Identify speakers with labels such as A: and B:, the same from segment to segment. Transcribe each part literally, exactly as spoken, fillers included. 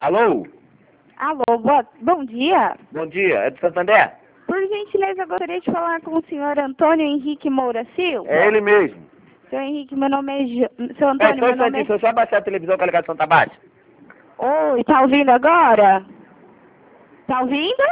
A: Alô?
B: Alô, boa, bom dia.
A: Bom dia, é do Santander?
B: Por gentileza, eu gostaria de falar com o senhor Antônio Henrique Moura Silva.
A: É ele mesmo.
B: Seu Henrique, meu nome é... Jo... Seu
A: É,
B: Antônio,
A: só
B: meu
A: um
B: nome
A: instantinho,
B: é...
A: se eu só baixar a televisão que a ligação tá baixa.
B: Oi, tá ouvindo agora? Tá ouvindo?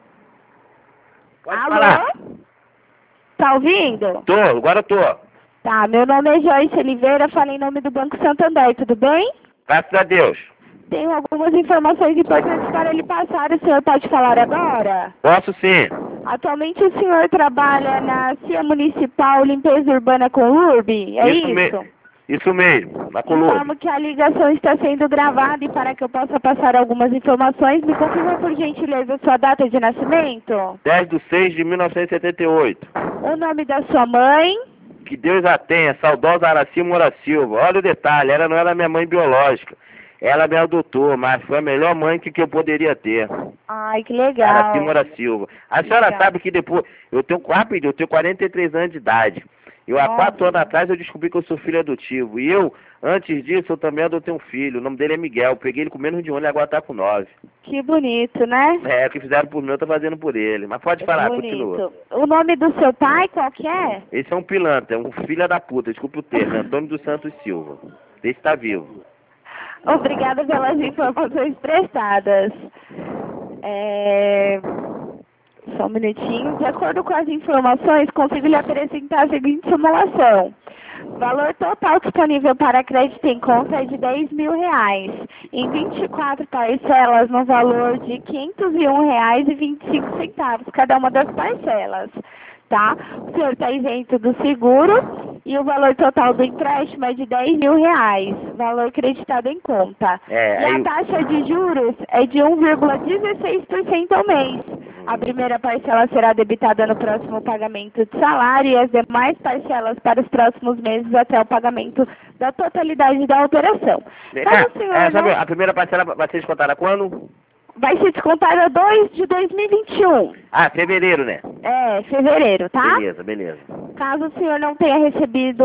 A: Pode
B: Alô?
A: falar.
B: Tá ouvindo?
A: Tô, agora eu tô.
B: Tá, meu nome é Joyce Oliveira, falo em nome do Banco Santander, tudo bem?
A: Graças a Deus.
B: Tenho algumas informações importantes para lhe passar, o senhor pode falar agora?
A: Posso sim.
B: Atualmente o senhor trabalha na C I A Municipal Limpeza Urbana com U R B, é isso?
A: isso? Me... Isso mesmo, na coluna.
B: Informo que a ligação está sendo gravada e para que eu possa passar algumas informações, me confirma por gentileza sua data de nascimento?
A: dez de seis de mil novecentos e setenta e oito.
B: O nome da sua mãe?
A: Que Deus a tenha, saudosa Araci Moura Silva. Olha o detalhe, ela não era minha mãe biológica. Ela me adotou, mas foi a melhor mãe que, que eu poderia ter.
B: Ai, que legal.
A: Araci Moura Silva. A senhora
B: Legal.
A: sabe que depois, eu tenho, rapidinho, eu tenho quarenta e três anos de idade. Eu, há
B: Nossa.
A: quatro anos atrás, eu descobri que eu sou filho adotivo. E eu, antes disso, eu também adotei um filho. O nome dele é Miguel. Eu peguei ele com menos de um ano e agora tá com nove.
B: Que bonito, né?
A: É, o que fizeram por mim, eu tô fazendo por ele. Mas pode falar,
B: Bonito.
A: continua.
B: O nome do seu pai, qual que é?
A: Esse é um pilantra, é um filho da puta, desculpa o termo, é Antônio dos Santos Silva. Esse tá vivo.
B: Obrigada pelas informações prestadas. É... Só um minutinho. De acordo com as informações, consigo lhe apresentar a seguinte simulação. Valor total disponível para crédito em conta é de dez mil reais, em vinte e quatro parcelas no valor de quinhentos e um reais e vinte e cinco centavos, cada uma das parcelas, tá? O senhor está isento do seguro e o valor total do empréstimo é de dez mil reais, valor creditado em conta.
A: É,
B: e
A: aí...
B: a taxa de juros é de um vírgula dezesseis por cento ao mês. A primeira parcela será debitada no próximo pagamento de salário e as demais parcelas para os próximos meses até o pagamento da totalidade da operação. Caso o senhor
A: É, é, sabe,
B: não...
A: a primeira parcela vai ser descontada quando?
B: Vai ser descontada dois de dois mil e vinte e um.
A: Ah, fevereiro, né?
B: É, fevereiro, tá?
A: Beleza, beleza.
B: Caso o senhor não tenha recebido,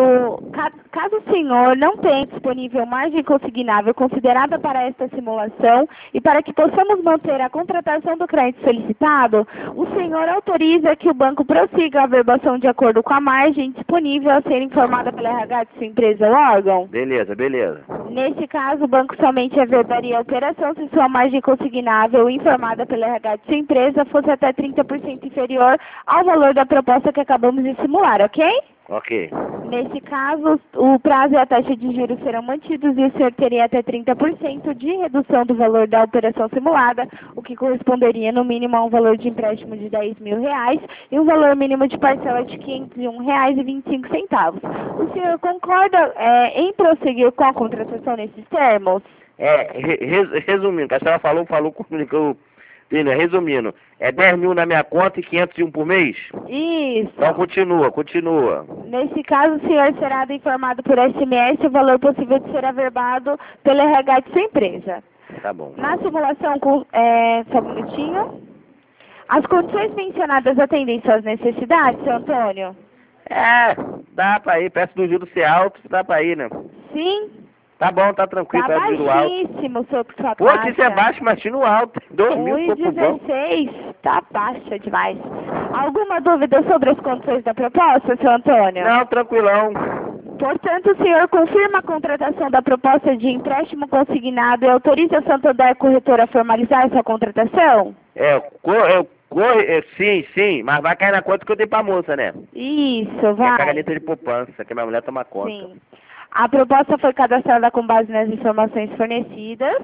B: caso o senhor não tenha disponível margem consignável considerada para esta simulação e para que possamos manter a contratação do crédito solicitado, o senhor autoriza que o banco prossiga a averbação de acordo com a margem disponível a ser informada pela R H de sua empresa ou órgão?
A: Beleza, beleza.
B: Neste caso, o banco somente averbaria a operação se sua margem consignável informada pela R H de sua empresa fosse até trinta por cento inferior ao valor da proposta que acabamos de simular, ok?
A: Ok.
B: Nesse caso, o prazo e a taxa de juros serão mantidos e o senhor teria até trinta por cento de redução do valor da operação simulada, o que corresponderia no mínimo a um valor de empréstimo de dez mil reais e um valor mínimo de parcela de quinhentos e um reais e vinte e cinco centavos. O senhor concorda é, em prosseguir com a contratação nesses termos?
A: É, re, resumindo, que a senhora falou, falou comunicou. Resumindo, é dez mil na minha conta e quinhentos e um por mês?
B: Isso.
A: Então continua, continua.
B: Nesse caso, o senhor será informado por S M S o valor possível de ser averbado pelo R H de sua empresa.
A: Tá bom.
B: Na simulação, com, é, só um minutinho. As condições mencionadas atendem suas necessidades, seu Antônio?
A: É, dá pra ir, peço do juro ser alto, dá pra ir, né?
B: Sim.
A: Tá bom, tá tranquilo,
B: Tá
A: peço do juro alto.
B: baixíssimo, seu, sua
A: Pô,
B: taxa.
A: isso é baixo, mas no alto. dois mil
B: um e
A: pouco bom.
B: dezesseis, tá baixa demais. Alguma dúvida sobre as condições da proposta, seu Antônio?
A: Não, tranquilão.
B: Portanto, o senhor confirma a contratação da proposta de empréstimo consignado e autoriza a Santander Corretora a formalizar essa contratação?
A: É, corre, corre, é, sim, sim, mas vai cair na conta que eu dei pra moça, né?
B: Isso,
A: É
B: vai.
A: a caneta de poupança, que minha mulher toma conta.
B: Sim. A proposta foi cadastrada com base nas informações fornecidas.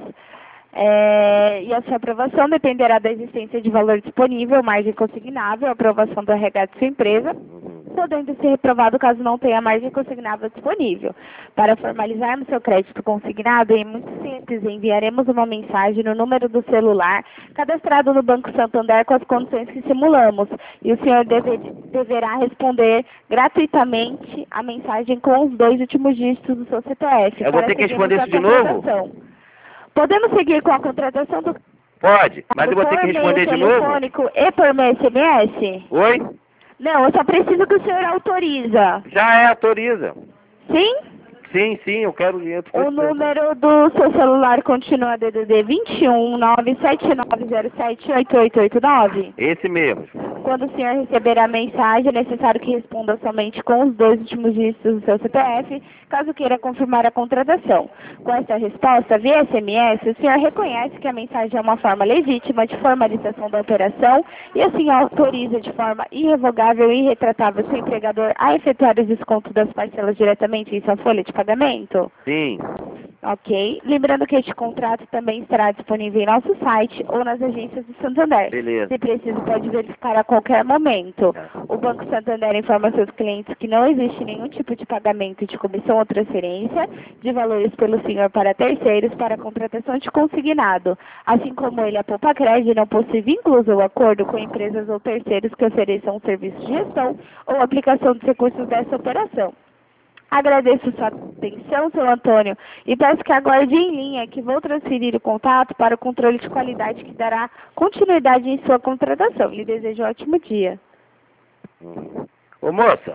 B: É, e a sua aprovação dependerá da existência de valor disponível, margem consignável, aprovação do R H de sua empresa, podendo ser reprovado caso não tenha margem consignável disponível. Para formalizarmos seu crédito consignado, é muito simples, enviaremos uma mensagem no número do celular cadastrado no Banco Santander com as condições que simulamos, e o senhor deve, deverá responder gratuitamente a mensagem com os dois últimos dígitos do seu C P F.
A: Eu vou ter que responder isso de novo?
B: Podemos seguir com a contratação do...
A: Pode, mas eu vou ter que responder de novo?
B: telefônico e por meio S M S?
A: Oi?
B: Não, eu só preciso que o senhor autoriza.
A: Já é, autoriza.
B: Sim?
A: Sim, sim, eu quero dinheiro.
B: O número do seu celular continua D D D vinte e um, nove sete nove zero sete, oito oito oito nove?
A: Esse mesmo.
B: Quando o senhor receber a mensagem, é necessário que responda somente com os dois últimos dígitos do seu C P F, caso queira confirmar a contratação. Com essa resposta, via S M S, o senhor reconhece que a mensagem é uma forma legítima de formalização da operação e assim autoriza de forma irrevogável e irretratável seu empregador a efetuar os descontos das parcelas diretamente em sua folha de pagamento?
A: Sim.
B: Ok. Lembrando que este contrato também estará disponível em nosso site ou nas agências do Santander.
A: Beleza.
B: Se preciso, pode verificar a qualquer momento. O Banco Santander informa seus clientes que não existe nenhum tipo de pagamento de comissão ou transferência de valores pelo senhor para terceiros para a contratação de consignado, assim como ele, a Poupa Cred, não possui vínculos ou acordo com empresas ou terceiros que ofereçam um serviço de gestão ou aplicação dos recursos dessa operação. Agradeço sua atenção, seu Antônio, e peço que aguarde em linha que vou transferir o contato para o controle de qualidade que dará continuidade em sua contratação. Lhe desejo um ótimo dia.
A: Ô, moça.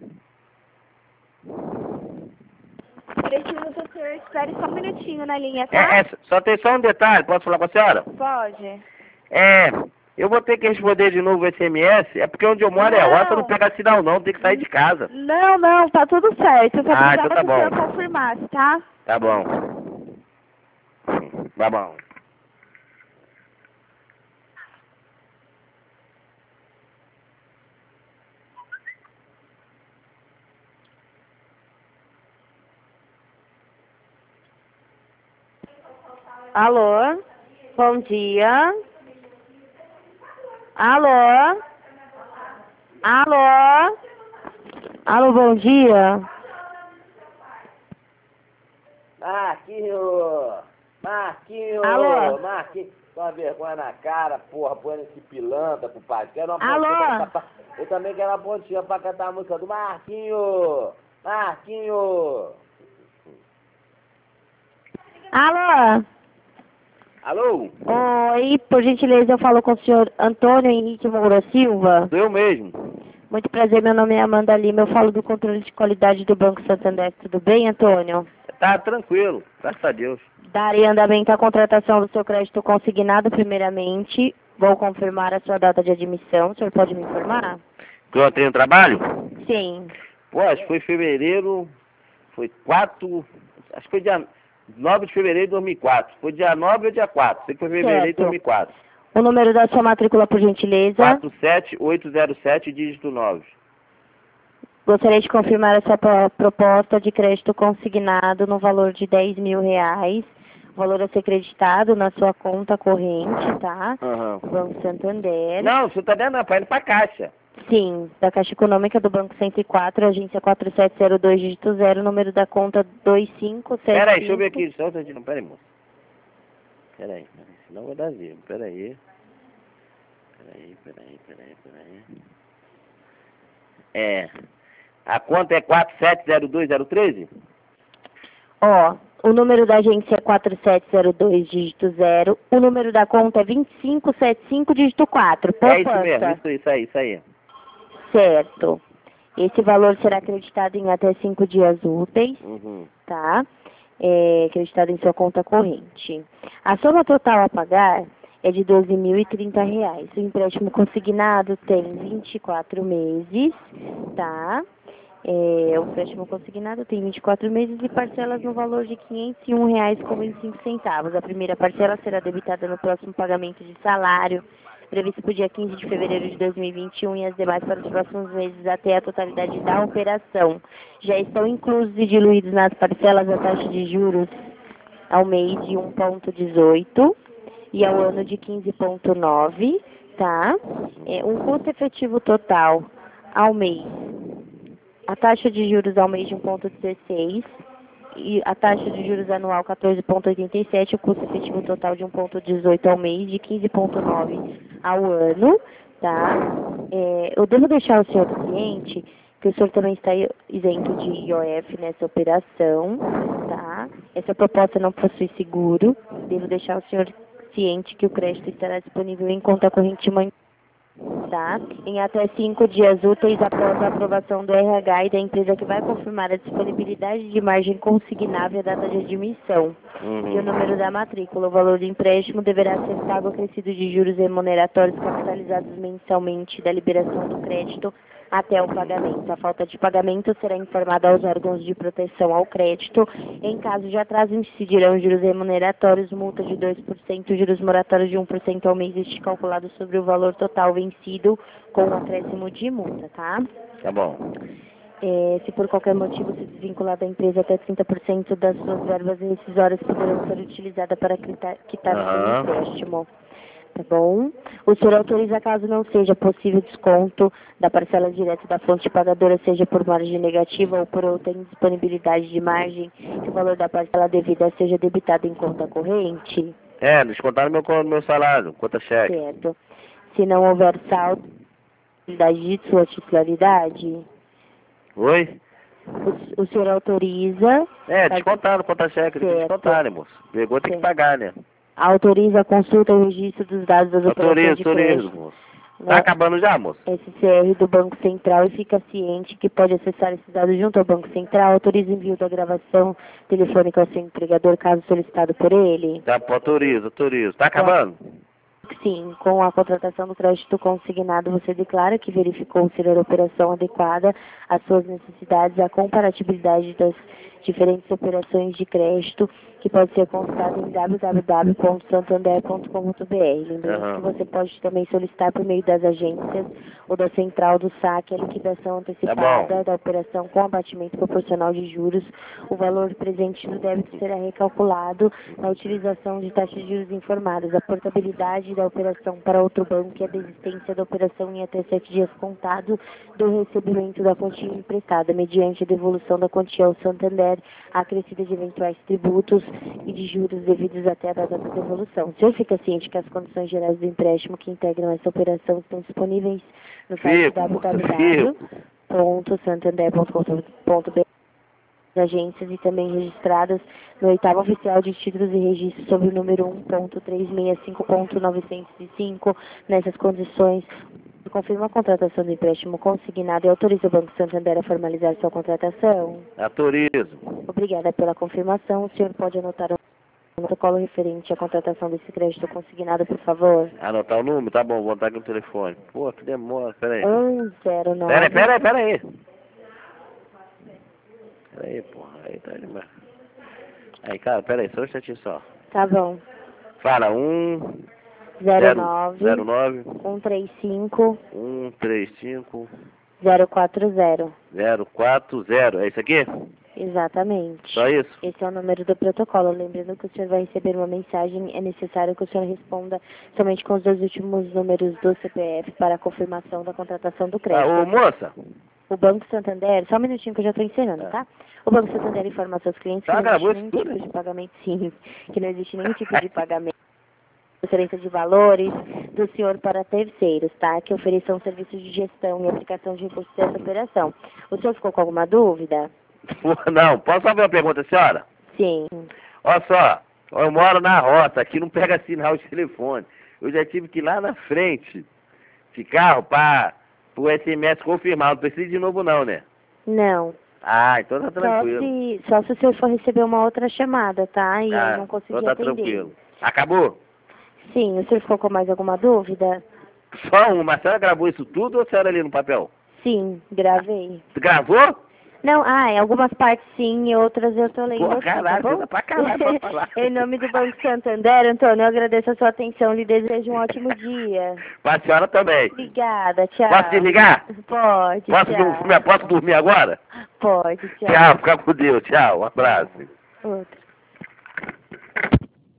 B: Preciso que o senhor espere só um minutinho na linha, tá?
A: É, é, só tem só um detalhe, posso falar com a senhora?
B: Pode.
A: É, eu vou ter que responder de novo o S M S, é porque onde eu moro é
B: Não.
A: roça, não pega sinal não, tem que sair de casa.
B: Não, não, tá tudo certo. Eu só
A: Ah,
B: precisava
A: então tá
B: que o senhor
A: bom.
B: confirmasse, tá?
A: Tá bom. Tá bom.
B: Alô? Bom dia. Alô? Alô? Alô, bom dia.
A: Marquinho! Marquinho!
B: Alô?
A: Marquinho! Toma vergonha na cara, porra, põe esse pilantra pro pai. Quero uma
B: Alô?
A: pontinha pra... Eu também quero uma pontinha pra cantar a música do Marquinho! Marquinho!
B: Alô?
A: Alô?
B: Oi, por gentileza, eu falo com o senhor Antônio Henrique Moura Silva.
A: Sou eu mesmo.
B: Muito prazer, meu nome é Amanda Lima, eu falo do controle de qualidade do Banco Santander. Tudo bem, Antônio?
A: Tá tranquilo, graças a Deus.
B: Darei andamento à contratação do seu crédito consignado, primeiramente. Vou confirmar a sua data de admissão. O senhor pode me informar?
A: Que eu tenho trabalho?
B: Sim.
A: Pô, acho que foi fevereiro, foi quatro, acho que foi dia nove de fevereiro de dois mil e quatro. Foi dia nove ou dia quatro? Sei que foi fevereiro de
B: Certo.
A: dois mil e quatro.
B: O número da sua matrícula, por gentileza.
A: quatro sete oito zero sete, dígito nove.
B: Gostaria de confirmar a sua pro- proposta de crédito consignado no valor de dez mil reais. O valor a ser creditado na sua conta corrente, tá?
A: Aham.
B: Banco Santander.
A: Não, você tá dando não, pra ir pra caixa.
B: Sim, da Caixa Econômica do Banco cento e quatro, agência quatro sete zero dois, dígito zero, número da conta dois cinco sete cinco.
A: Pera aí, deixa eu ver aqui, só um instantinho, pera aí, moço. Pera aí, pera aí, senão vai dar zero, pera aí. Pera aí, pera aí, pera aí, pera aí. É, a conta é quatro sete zero dois zero treze?
B: Ó, o número da agência é quatro sete zero dois, dígito zero, o número da conta é vinte e cinco setenta e cinco, dígito quatro.
A: É isso
B: Poupança.
A: mesmo, isso, isso aí, isso aí.
B: Certo. Esse valor será acreditado em até cinco dias úteis,
A: Uhum.
B: tá? É, acreditado em sua conta corrente. A soma total a pagar é de doze mil e trinta reais. O empréstimo consignado tem vinte e quatro meses, tá? É, o empréstimo consignado tem vinte e quatro meses e parcelas no valor de quinhentos e um reais com vinte e cinco centavos. A primeira parcela será debitada no próximo pagamento de salário, previsto para o dia quinze de fevereiro de dois mil e vinte e um, e as demais para os próximos meses até a totalidade da operação. Já estão inclusos e diluídos nas parcelas a taxa de juros ao mês de um vírgula dezoito e ao ano de quinze vírgula nove, tá? É, um custo efetivo total ao mês, a taxa de juros ao mês de um vírgula dezesseis e a taxa de juros anual quatorze vírgula oitenta e sete, o custo efetivo total de um vírgula dezoito ao mês, de quinze vírgula nove ao ano, tá? É, eu devo deixar o senhor ciente que o senhor também está isento de I O F nessa operação, tá? Essa proposta não possui seguro, devo deixar o senhor ciente que o crédito estará disponível em conta corrente de manhã. tá? Em até cinco dias úteis após a aprovação do R H e da empresa que vai confirmar a disponibilidade de margem consignável e a data de admissão.
A: Uhum.
B: E o número da matrícula. O valor do empréstimo deverá ser pago acrescido de juros remuneratórios capitalizados mensalmente da liberação do crédito até o pagamento. A falta de pagamento será informada aos órgãos de proteção ao crédito. Em caso de atraso, incidirão juros remuneratórios, multa de dois por cento, juros moratórios de um por cento ao mês, este calculado sobre o valor total vencido, com um acréscimo de multa, tá?
A: Tá bom.
B: É, se por qualquer motivo se desvincular da empresa, até trinta por cento das suas verbas rescisórias poderão ser utilizadas para quitar, quitar o seu
A: Aham.
B: empréstimo. Tá bom? O senhor autoriza, caso não seja possível desconto da parcela direta da fonte pagadora, seja por margem negativa ou por outra indisponibilidade de margem, que o valor da parcela devida seja debitado em conta corrente?
A: É, descontaram meu, co- meu salário, conta cheque.
B: Certo. Se não houver saldo de sua titularidade,
A: Oi?
B: o, o senhor autoriza...
A: É, descontaram, conta cheque, tem que
B: Certo.
A: descontar, né, moço? Pegou, tem que
B: Certo.
A: pagar, né?
B: Autoriza a consulta e o registro dos dados das operações
A: Autorizo,
B: de
A: autorizo,
B: crédito,
A: moço.
B: né?
A: Tá acabando já, moço?
B: S C R do Banco Central, e fica ciente que pode acessar esses dados junto ao Banco Central. Autoriza o envio da gravação telefônica ao seu empregador, caso solicitado por ele.
A: Tá, pô, autorizo, autorizo. Tá acabando?
B: Sim, com a contratação do crédito consignado, você declara que verificou ser a operação adequada às suas necessidades, a comparatibilidade das diferentes operações de crédito, que pode ser consultada em w w w ponto santander ponto com ponto b r. Lembrando
A: Aham.
B: que você pode também solicitar por meio das agências ou da central do saque a liquidação antecipada
A: bom.
B: da operação com abatimento proporcional de juros. O valor presente do débito será recalculado na utilização de taxas de juros informadas. A portabilidade da operação para outro banco e a desistência da operação em até sete dias contado do recebimento da quantia emprestada, mediante a devolução da quantia ao Santander, a acrescida de eventuais tributos e de juros devidos até a data da devolução. O senhor fica ciente que as condições gerais do empréstimo que integram essa operação estão disponíveis no site
A: Fico,
B: w
A: moça,
B: w w
A: fico.
B: ponto santander ponto com ponto b r, agências e também registradas no oitavo oficial de títulos e registros sob o número um ponto trezentos e sessenta e cinco ponto novecentos e cinco. Nessas condições, confirma a contratação do empréstimo consignado e autoriza o Banco Santander a formalizar sua contratação.
A: Autorizo.
B: Obrigada pela confirmação. O senhor pode anotar o protocolo referente à contratação desse crédito consignado, por favor?
A: Anotar o número? Tá bom, vou anotar aqui no telefone. Pô, que demora, peraí.
B: um zero nove...
A: Peraí, peraí, peraí. Peraí, porra, aí tá demais. Aí, cara, peraí, só um instantinho só.
B: Tá bom.
A: Fala, um...
B: zero nove...
A: zero nove...
B: um três cinco...
A: um três cinco...
B: zero quatro zero.
A: zero quatro zero. É isso aqui?
B: Exatamente.
A: Só isso?
B: Esse é o número do protocolo. Lembrando que o senhor vai receber uma mensagem, é necessário que o senhor responda somente com os dois últimos números do C P F para a confirmação da contratação do
A: Ah,
B: crédito.
A: ô, moça.
B: O Banco Santander, só um minutinho que eu já estou encerrando,
A: É.
B: tá? O Banco Santander informa seus clientes que
A: Tá,
B: não
A: gravou
B: existe nenhum
A: isso tudo,
B: tipo
A: né?
B: de pagamento, sim, que não existe nenhum tipo de pagamento, transferência de valores do senhor para terceiros, tá? Que ofereçam serviços de gestão e aplicação de recursos dessa operação. O senhor ficou com alguma dúvida?
A: Não, posso fazer uma pergunta, senhora?
B: Sim.
A: Olha só, eu moro na roça, aqui não pega sinal de telefone. Eu já tive que ir lá na frente de carro para o S M S confirmar. Não precisa de novo não, né?
B: Não.
A: Ah, então tá
B: Só
A: tranquilo.
B: se, só se o senhor for receber uma outra chamada, tá? E
A: Ah,
B: eu não conseguir
A: então tá
B: atender.
A: tranquilo. Acabou?
B: Sim, o senhor ficou com mais alguma dúvida?
A: Só uma. A senhora gravou isso tudo ou a senhora ali no papel?
B: Sim, gravei.
A: Gravou?
B: Não, ah, em algumas partes sim, e outras eu tô lendo
A: Pô,
B: aqui,
A: caralho,
B: tá bom?
A: coisa pra caralho pra falar.
B: Em nome do Banco Santander, Antônio, eu agradeço a sua atenção, lhe desejo um ótimo dia.
A: Pra senhora também.
B: Obrigada, tchau.
A: Posso desligar?
B: Pode,
A: Posso,
B: tchau.
A: dormir, posso dormir agora?
B: Pode, tchau.
A: Tchau, fica com Deus. Tchau, um abraço.
B: Outro.